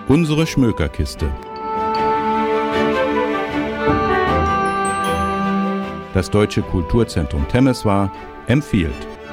Unsere Schmökerkiste. Das Deutsche Kulturzentrum Temeswar empfiehlt.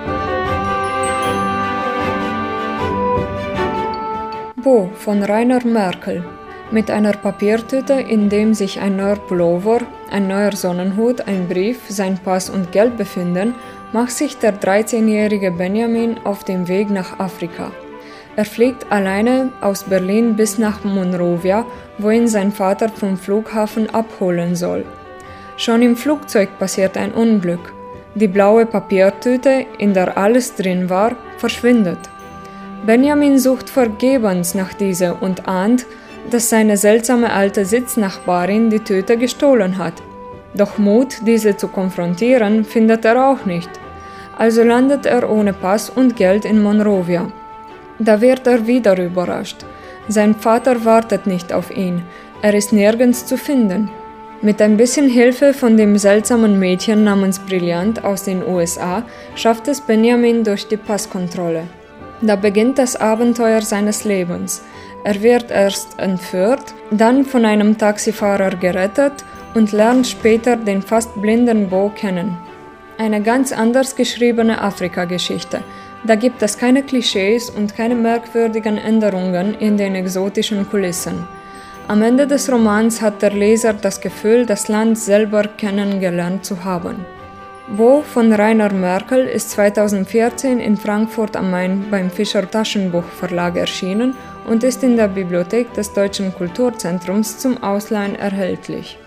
Bo von Rainer Merkel. Mit einer Papiertüte, in dem sich ein neuer Pullover, ein neuer Sonnenhut, ein Brief, sein Pass und Geld befinden, macht sich der 13-jährige Benjamin auf den Weg nach Afrika. Er fliegt alleine aus Berlin bis nach Monrovia, wo ihn sein Vater vom Flughafen abholen soll. Schon im Flugzeug passiert ein Unglück. Die blaue Papiertüte, in der alles drin war, verschwindet. Benjamin sucht vergebens nach dieser und ahnt, dass seine seltsame alte Sitznachbarin die Tüte gestohlen hat. Doch Mut, diese zu konfrontieren, findet er auch nicht. Also landet er ohne Pass und Geld in Monrovia. Da wird er wieder überrascht. Sein Vater wartet nicht auf ihn. Er ist nirgends zu finden. Mit ein bisschen Hilfe von dem seltsamen Mädchen namens Brillant aus den USA schafft es Benjamin durch die Passkontrolle. Da beginnt das Abenteuer seines Lebens. Er wird erst entführt, dann von einem Taxifahrer gerettet und lernt später den fast blinden Bo kennen. Eine ganz anders geschriebene Afrika-Geschichte. Da gibt es keine Klischees und keine merkwürdigen Änderungen in den exotischen Kulissen. Am Ende des Romans hat der Leser das Gefühl, das Land selber kennengelernt zu haben. Bo von Rainer Merkel ist 2014 in Frankfurt am Main beim Fischer Taschenbuch-Verlag erschienen und ist in der Bibliothek des Deutschen Kulturzentrums zum Ausleihen erhältlich.